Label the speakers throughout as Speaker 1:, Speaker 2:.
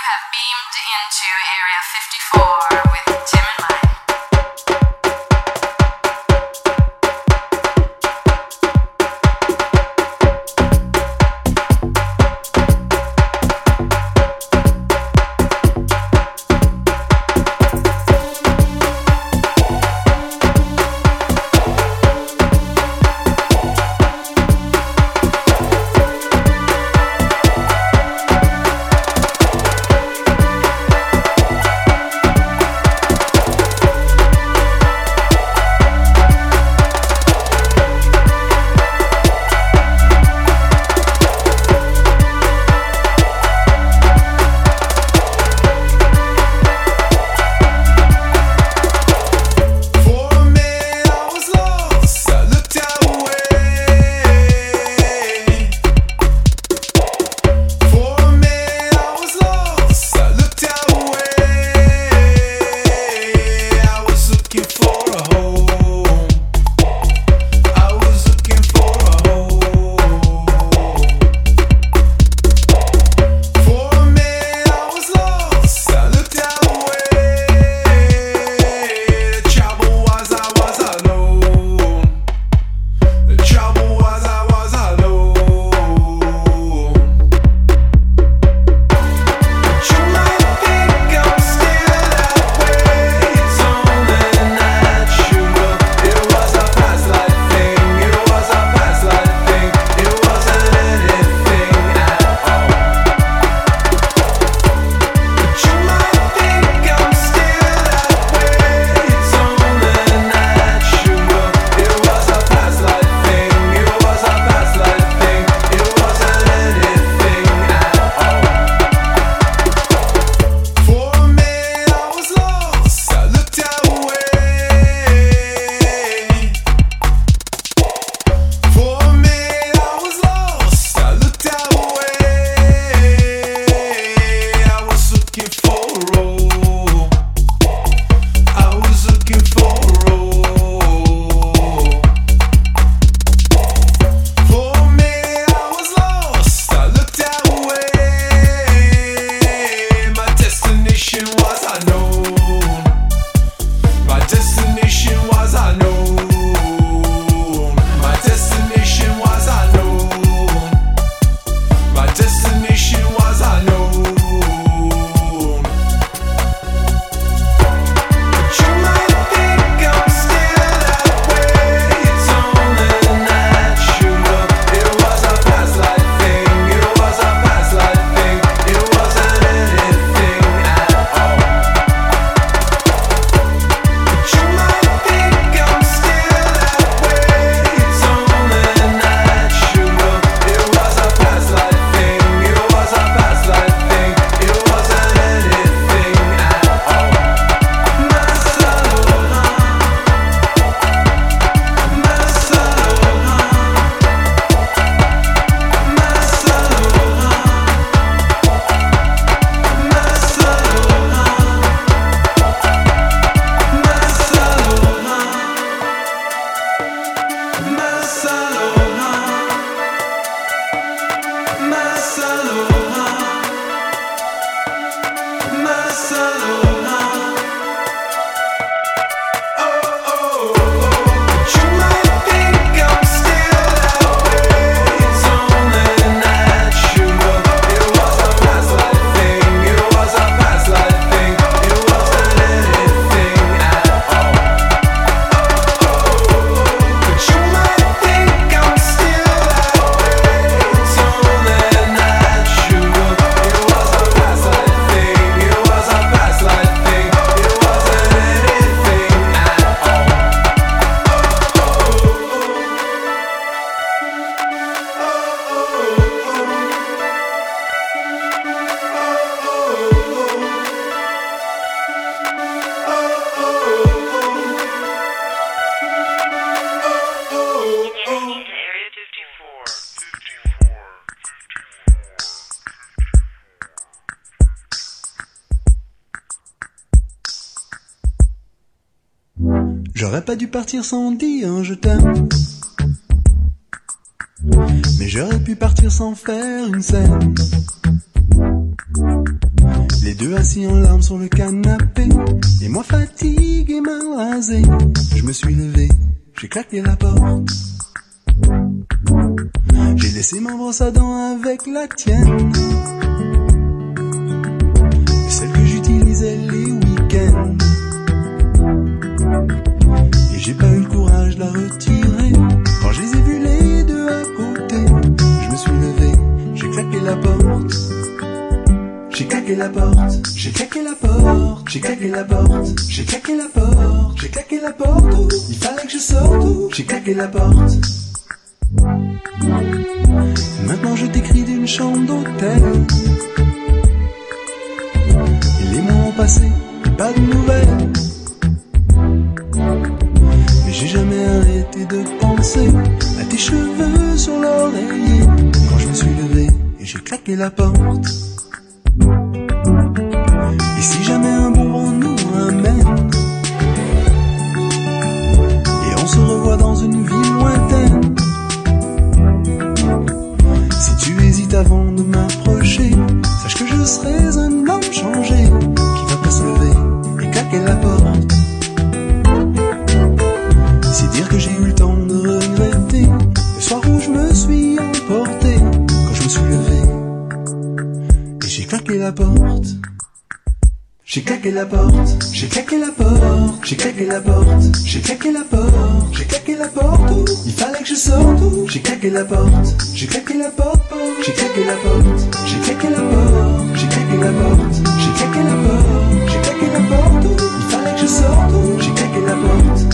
Speaker 1: have beamed into Area 54 with Tim and Mike.
Speaker 2: J'aurais pas dû partir sans dire je t'aime, mais j'aurais pu partir sans faire une scène. Les deux assis en larmes sur le canapé, et moi fatigué, mal rasé. Je me suis levé, j'ai claqué la porte. J'ai laissé ma brosse à dents avec la tienne, celle que j'utilisais les week-ends. Et j'ai pas eu le courage de la retirer. Quand je les ai vus les deux à côté, je me suis levé, j'ai claqué la porte. J'ai claqué la porte, j'ai claqué la porte, j'ai claqué la porte, j'ai claqué la porte, j'ai claqué la porte, oh, il fallait que je sorte, oh, j'ai claqué la porte. Maintenant je t'écris d'une chambre d'hôtel. Et les mois ont passé, pas de nouvelles. Mais j'ai jamais arrêté de penser à tes cheveux sur l'oreiller. Quand je me suis levé et j'ai claqué la porte. Et si jamais un bon vent nous ramène, et on se revoit dans une ville lointaine, si tu hésites avant de m'approcher, sache que je serai un homme changé, qui va pas se lever et claquer la porte. C'est dire que j'ai eu le temps de regretter le soir où je me suis emporté, quand je me suis levé et j'ai claqué la porte. J'ai claqué la porte, j'ai claqué la porte, j'ai claqué la porte, j'ai claqué la porte, j'ai claqué la porte, oh, il fallait que je sorte, oh, j'ai claqué la porte, j'ai claqué la porte, j'ai claqué la porte, j'ai claqué la porte, j'ai claqué la porte, j'ai claqué la porte, j'ai claqué la porte, oh, il fallait que je sorte, oh, j'ai claqué la porte.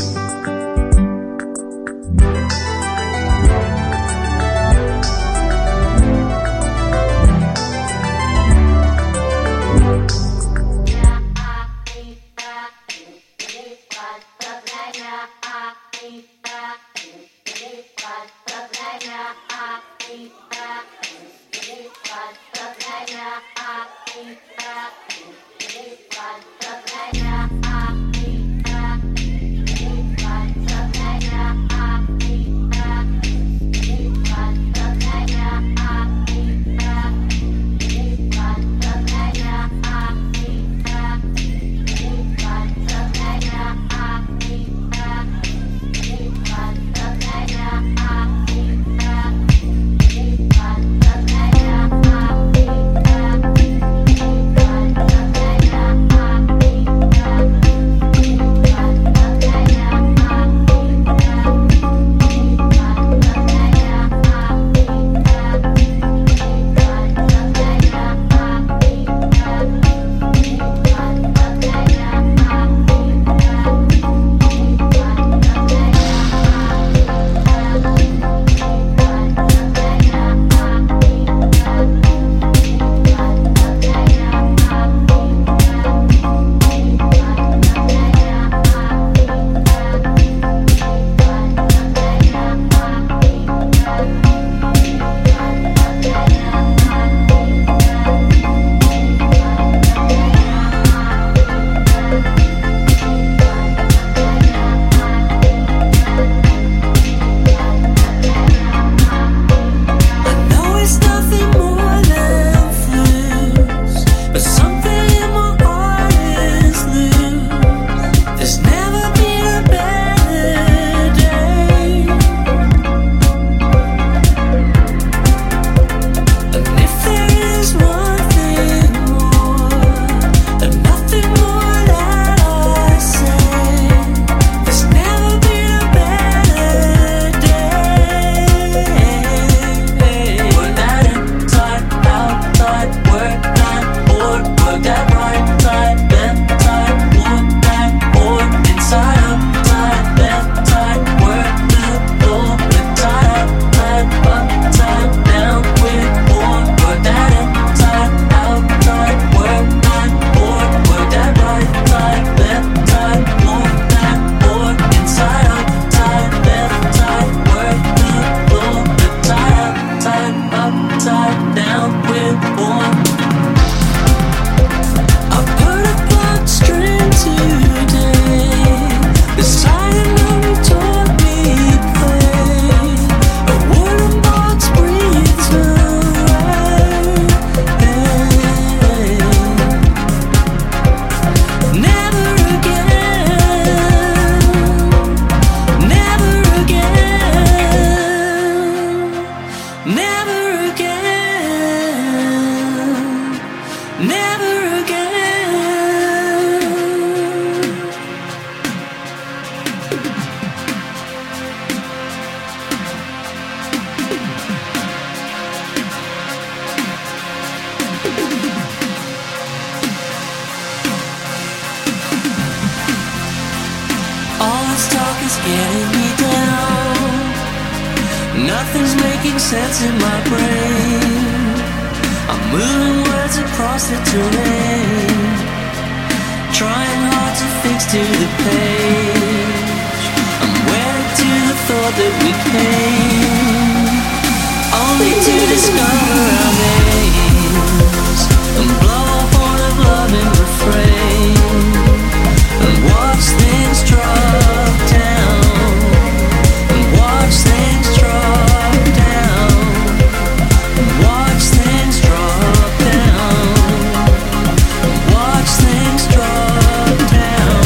Speaker 3: talk is getting me down. Nothing's making sense in my brain. I'm moving words across the terrain, trying hard to fix to the page. I'm wedded to the thought that we came, only to discover our names, and blow a horn of love in refrain, and watch things drop down, and watch things drop down, and watch things drop down, and watch things drop down.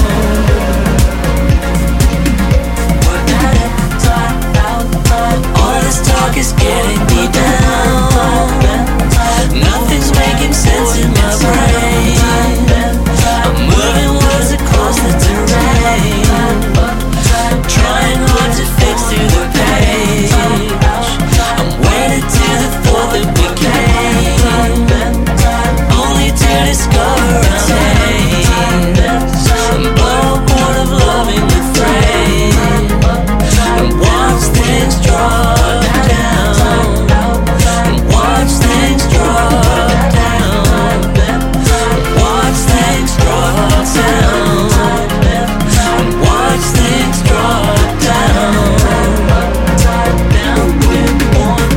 Speaker 3: We're at it, all this talk is getting me down. Nothing's making sense in my brain. I'm moving words across the terrain, trying hard to fix through the page. I'm wedded to the thought that we came, only to discover our names, and blow a horn of love in the frame, and watch things drop down, and watch things drop down, and watch things drop down, and watch things drop down, down with one.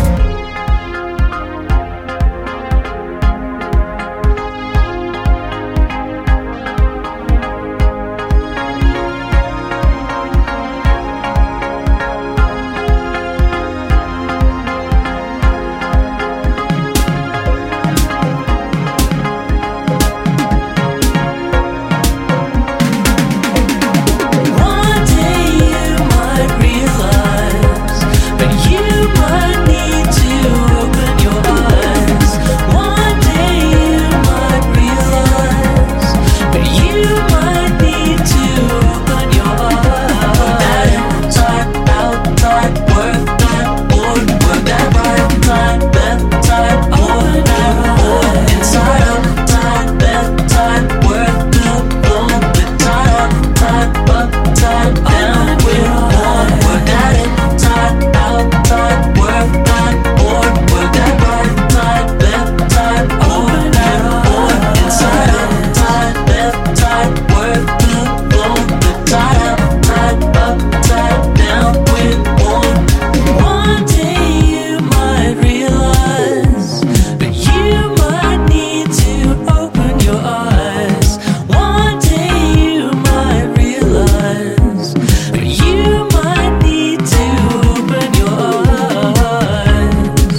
Speaker 3: One day you might realize, but you might need to open your eyes. One day you might realize, but you might need to open your eyes. Inside, outside, work that board, work that right side, left side, open that board. Inside, outside, left side, work the board, the side, upside, down with one. Work that inside, outside, work that board, work that right side, left side, open that board. Inside, outside, left side, work the board, the side, upside, down with one. One day you might realize, but you might need to open your eyes. One day you might realize, but you might need to open your eyes.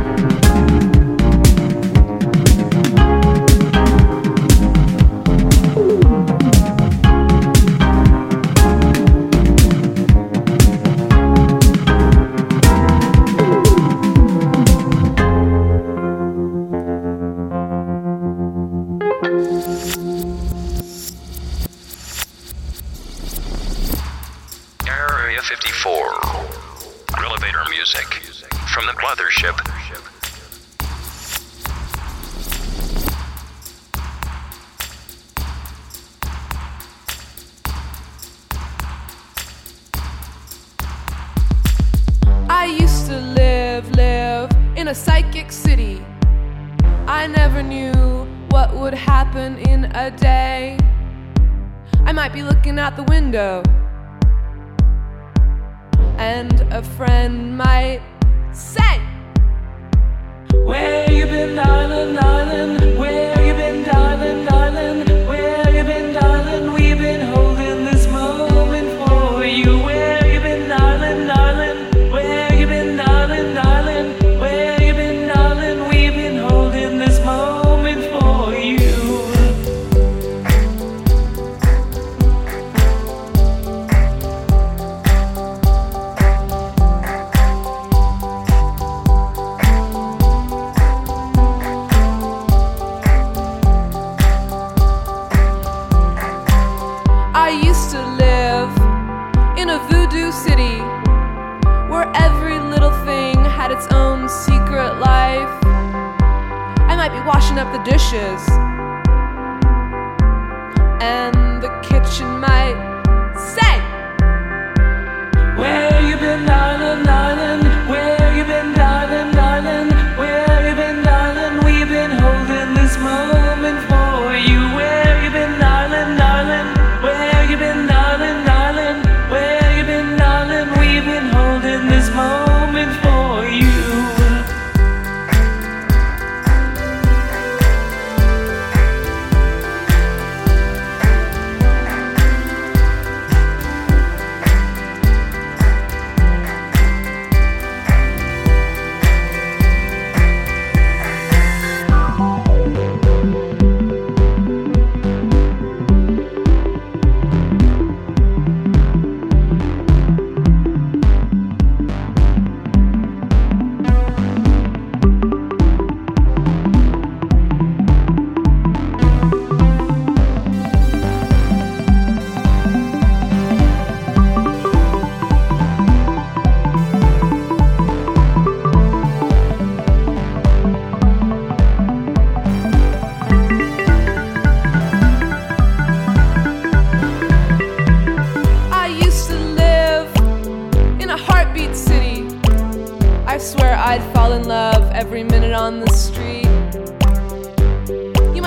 Speaker 4: Area 54. Elevator music from the Mothership.
Speaker 5: I used to live in a psychic city. I never knew what would happen in a day. I might be looking out the window, and a friend might say,
Speaker 3: Where you been, darling, darling? Where you been, darling, darling? Where you been, darling? We've been holding this moment for you. Where you been, darling, darling? Where you been, darling, darling? Where you been, darling? We've been holding this moment for you.
Speaker 5: I used to live in a voodoo city where every little thing had its own secret life. I might be washing up the dishes, and the kitchen might say,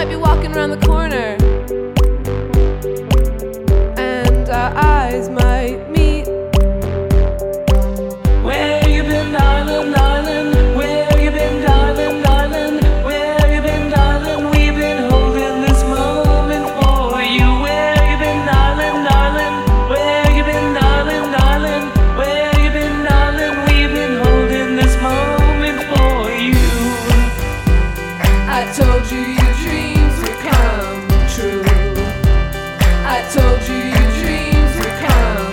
Speaker 5: might be walking around the corner, and our eyes might meet.
Speaker 3: Where you been, darling, darling? Where you been, darling, darling? Where you been, darling? We've been holding this moment for you. Where you been, darling, darling? Where you been, darling, darling? Where you been, darling? We've been holding this moment for you.
Speaker 5: I told you your dreams would come true. I told you your dreams would come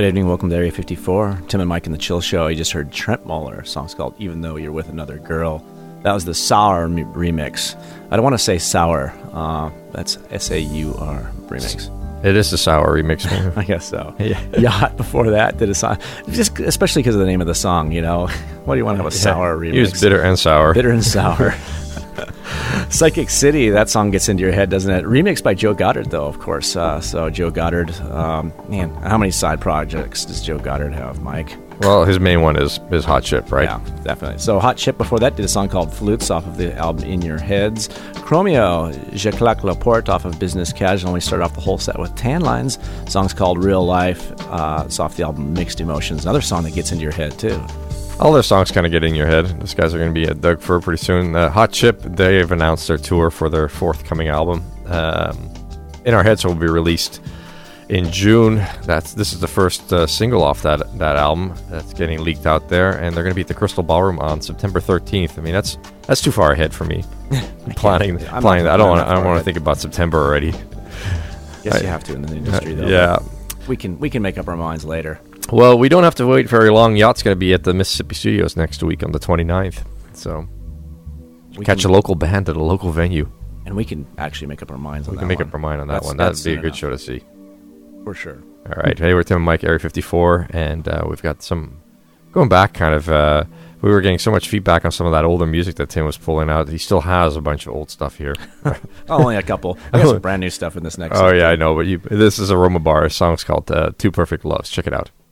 Speaker 6: Good evening, welcome to Area 54. Tim and Mike in the Chill Show. You just heard Trent Muller. A song's called Even Though You're With Another Girl. That was the Sour remix. I don't want to say sour. That's S-A-U-R remix.
Speaker 7: It is the Sour remix.
Speaker 6: I guess so.
Speaker 7: Yeah.
Speaker 6: Yacht before that did a song. Just especially because of the name of the song, you know. Why do you want to have a sour remix?
Speaker 7: He was bitter and sour.
Speaker 6: Bitter and sour. Psychic City, that song gets into your head, doesn't it? Remixed by Joe Goddard, though, of course. So Joe Goddard, man, how many side projects does Joe Goddard have, Mike?
Speaker 7: Well, his main one is Hot Chip, right?
Speaker 6: Yeah, definitely. So Hot Chip before that did a song called Flutes off of the album In Your Heads. Chromeo, Je Claque La Porte off of Business Casual. And we started off the whole set with Tan Lines. Song's called Real Life. It's off the album Mixed Emotions. Another song that gets into your head, too.
Speaker 7: All their songs kind of get in your head. These guys are going to be at Doug Fir pretty soon. Hot Chip, they have announced their tour for their forthcoming album. In Our Heads will be released in June. This is the first single off that album that's getting leaked out there, and they're going to be at the Crystal Ballroom on September 13th. I mean, that's too far ahead for me. planning that. I don't want to think about September already.
Speaker 6: Guess you have to in the industry, though.
Speaker 7: Yeah,
Speaker 6: we can make up our minds later.
Speaker 7: Well, we don't have to wait very long. Yacht's going to be at the Mississippi Studios next week on the 29th. So catch a local band at a local venue.
Speaker 6: And we can actually make up our minds on that one.
Speaker 7: We can make up our mind on that one. That'd be a good show to see.
Speaker 6: For sure.
Speaker 7: All right. Hey, we're Tim and Mike, Area 54, and we've got some... Going back, kind of... we were getting so much feedback on some of that older music that Tim was pulling out. He still has a bunch of old stuff here.
Speaker 6: Only a couple. I got some brand new stuff in this next
Speaker 7: Oh, yeah, I know. But this is Aroma Bar. A song's called Two Perfect Loves. Check it out.